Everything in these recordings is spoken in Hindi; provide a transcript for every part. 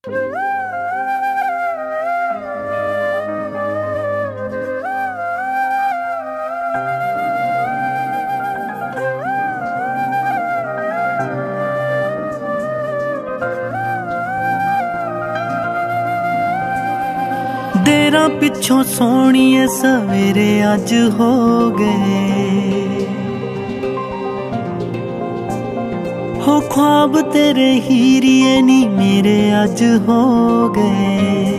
देरा पिछों सोहणिए सवेरे अज हो गए, हो ख्वाब तेरे हीरिए नी मेरे अज हो गए।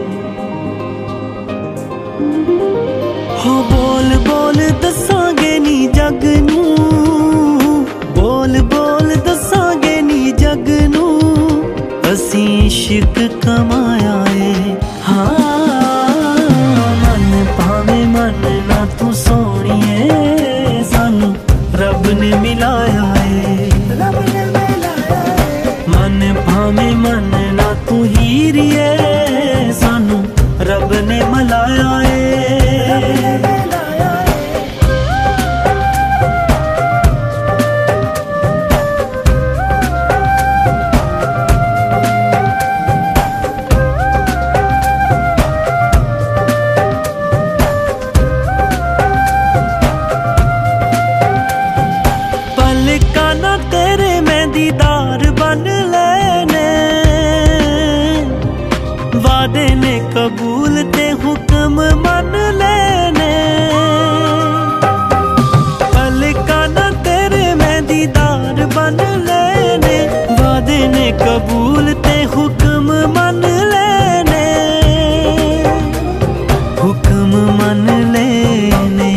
हो बोल बोल दसांगे नी जग नू, बोल बोल दसांगे नी जग नू, असीं इश्क कमाया है। हाँ तू सोहणिए सानू रब ने मिलाया है, मन भावे मन ना तू हीरिए सानू रब ने मिलाया है। तेरे मैं दीदार बन लेने, वादे ने कबूल ते हुक्म मन लेने। पलका ना तेरे मैं दीदार बन लेने, वादे ने कबूल ते हुक्म मन लेने, हुक्म मन लेने।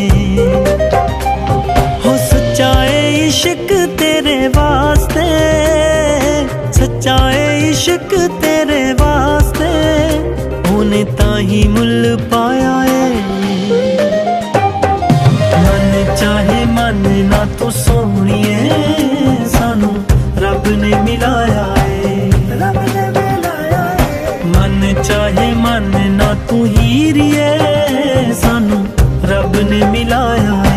हो सच्चाए इश्क तेरे वास्ते, सच्चाए इश्क तेरे वास्ते, होने ताही मुल पाया है। मन चाहे मन ना तू सोहणिए सानू रब ने मिलाया है, मन चाहे मन ना तू हीरिए सानू रब ने मिलाया है।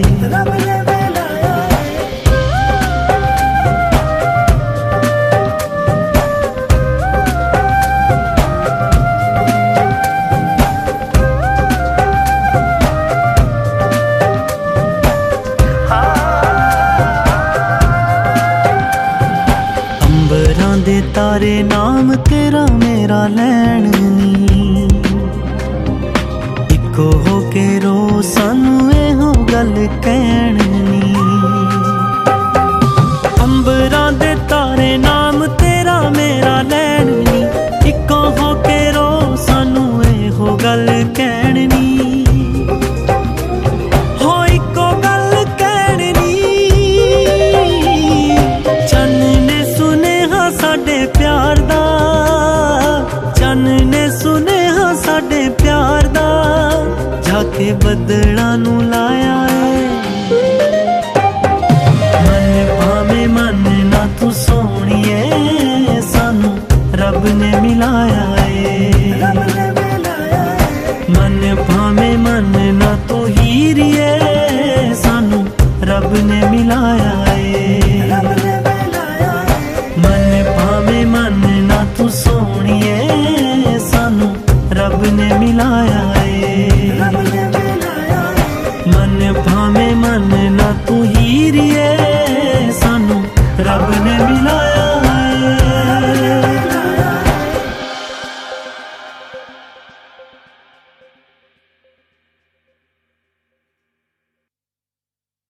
दे तारे नाम तेरा मेरा लैण नी, इको हो के रो सानू एहो गल कहण नी। अंबरां दे तारे नाम तेरा मेरा लैण नी, इको हो के रो सानू एहो गल कहण नी। हो इको गल कहण नी, चन्न ने सुनेहा साडे प्यार दा, चन्न ने सुनेहा साडे प्यार दा, जाके बदलां नू लाया है। मन भावे मन ना तू सोहणिए सानू रब ने मिलाया है, मन भावे मन ना तू हीरिए सानू रब ने मिलाया है।